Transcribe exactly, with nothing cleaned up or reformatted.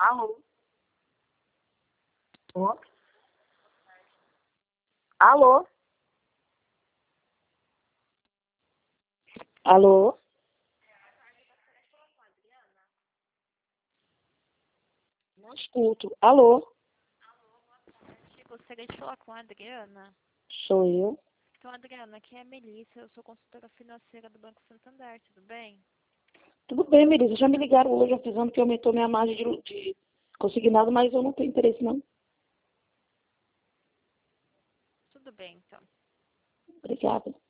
Alô? Alô? Alô? Alô? Não escuto. Alô? Gostaria de falar com a Adriana. Sou eu. Então, Adriana, aqui é a Melissa, eu sou consultora financeira do Banco Santander, tudo bem? Tudo bem, Melissa. Já me ligaram hoje avisando que aumentou minha margem de, de consignado, mas eu não tenho interesse, não. Tudo bem, então. Obrigada.